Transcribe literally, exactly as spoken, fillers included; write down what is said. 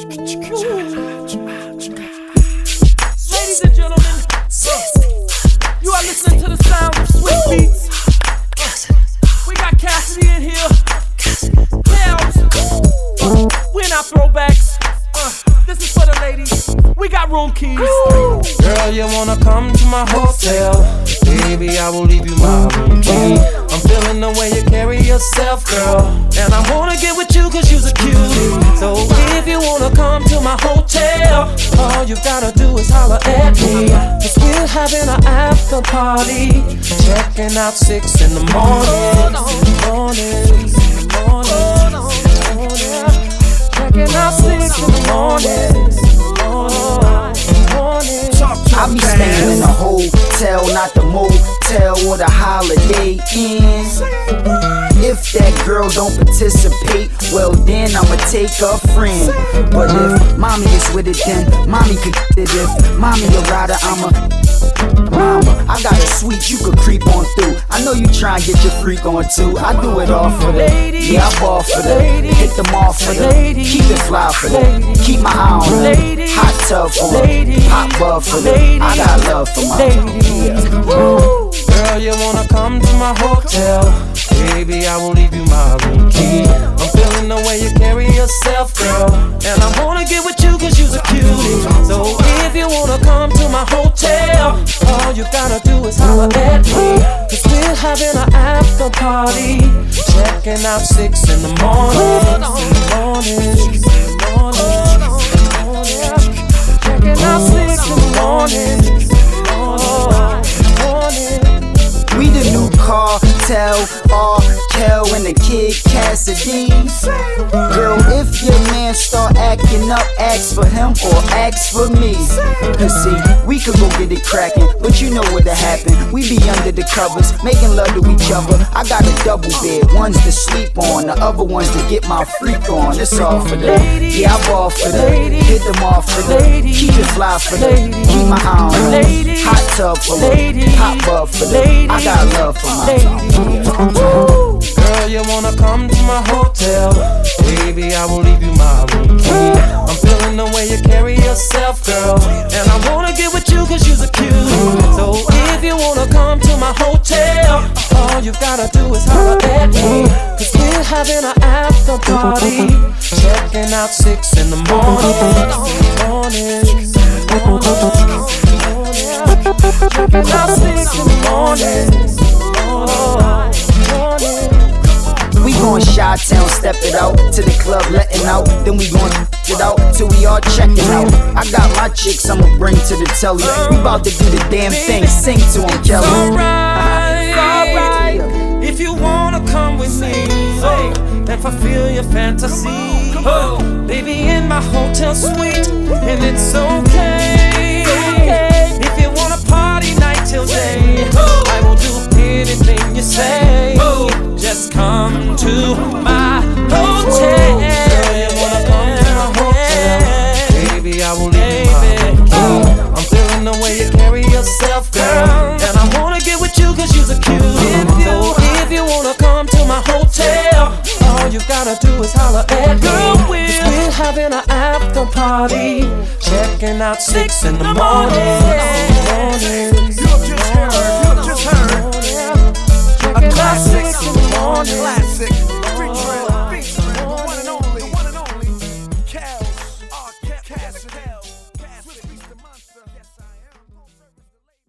Ladies and gentlemen, you are listening to the sound of Swift Beats. We got Cassidy in here. Tails. We're not throwbacks. Uh, this is for the ladies. We got room keys. Girl, you wanna come to my hotel? Baby, I will leave you my room key. I'm feeling the way you carry yourself, girl, and I wanna get with you cause you're a cutie. So if you wanna come to my hotel, all you gotta do is holler at me. Cause we're having an after party, checking out six in the morning. Morning, morning, morning. Checking out six in the morning. I be staying in a hotel, not the motel or the Holiday Inn. If that girl don't participate, well then I'ma take a friend. But if mommy is with it, then mommy could get it. If mommy a rider, I'm a mama. I got a suite you could creep on through. I know you try and get your freak on too. I do it all for the yeah, I ball for the hit them off for the keep it fly for the keep my eye on the hot tub for the hot bub for the I got love for my yeah. Girl, you wanna come to my hotel? Baby, I will leave you my room key. I'm feeling the way you carry yourself, girl, and I wanna get with you cause you're a cutie. So if you wanna come to my hotel, all you gotta do is holler at me. Cause we're having an after party, checking out six in the morning. Morning, morning, morning. Checking out six in the morning. We the new cartel, R. Kel and the Kid Cassidy. Girl, if your man start acting up, ask for him or ask for me. Cause see, we could go get it crackin', but you know what'll happen. We be under the covers, making love to each other. I got a double bed, one's to sleep on, the other one's to get my freak on. It's all for the yeah, I ball for the hit them off for the keep it fly for the keep my eye on the hot tub for the hot bub for the I got love for my Girl, you wanna come to my hotel? Baby, I will leave you my room key. I'm feeling the way you carry yourself, girl, and I wanna get with you cause you're a cutie. So if you wanna come to my hotel, all you gotta do is holler at me. Cause we're having an after party, checking out six in the morning. Morning, morning, morning. Checking out six in the morning. We gon' Chi-Town, step it out to the club, letting out. Then we gon' it out till we all checking out. I got my chicks I'ma bring to the telly. We bout to do the damn thing, sing to 'em, Kelly. Alright, alright. If you wanna come with me oh, and fulfill your fantasy, oh, baby, in my hotel suite, and it's okay. If you wanna party night till day, oh, I will do anything you say. Oh, just come to my hotel. Girl, you wanna come to my hotel? Baby, I will leave you my room key. I'm feeling the way you carry yourself, girl, and I wanna get with you cause you're a cutie. So if you wanna come to my hotel, all you gotta do is holler at me. Cause we're having an after party, checking out six in the morning. Morning, You just heard, you just heard. checking out six in the morning.